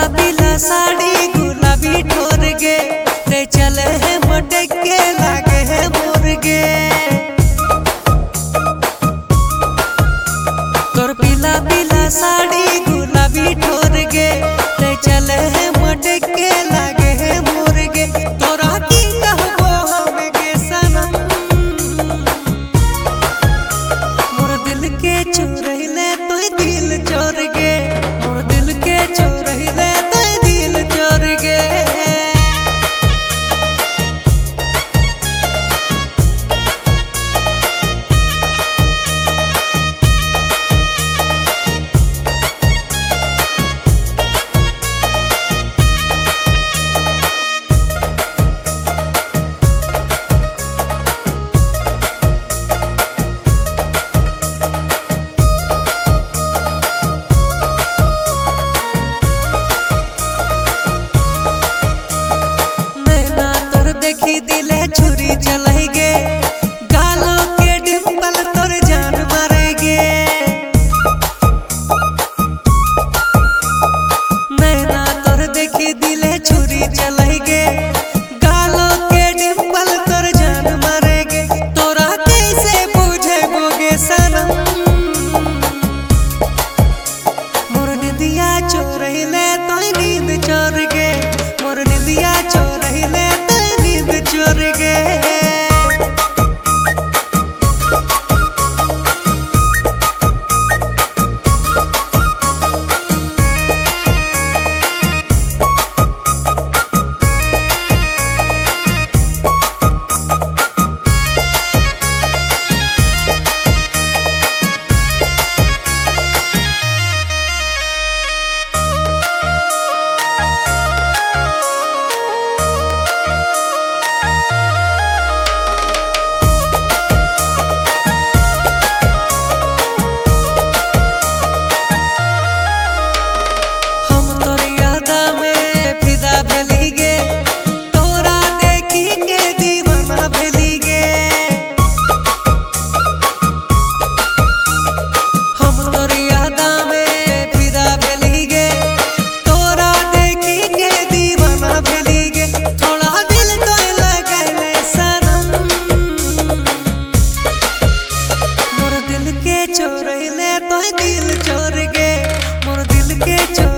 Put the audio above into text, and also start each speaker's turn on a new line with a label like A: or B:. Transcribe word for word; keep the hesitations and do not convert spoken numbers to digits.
A: पीला पीला साड़ी गुलाबी ठोर गे ते चले है मटक के लागे है मुर्गे। तोर पीला पीला साड़ी गुलाबी ठोर गे ते चले है मटक के लागे है मुर्गे। तोरा की कहबो हम गे सनम मोर दिल के चोरैले तो दिल चोर गे, मोर दिल के चोरैले तो दिल चोर गे। देखी दिले छुरी चलाई गे गालों के डिंपल तोर जान मारेगे। नैना तोर देखी दिले छुरी चलाई गे गालों के डिंपल तोर जान मारेगे। तोरा कैसे बुझे बोगे सनम मोर निदिया चोरैले तो नींद चोर गे, मोर निदिया चोरैले चोर गे। चोरैले तो दिल चोर गे, मोर दिल के चोर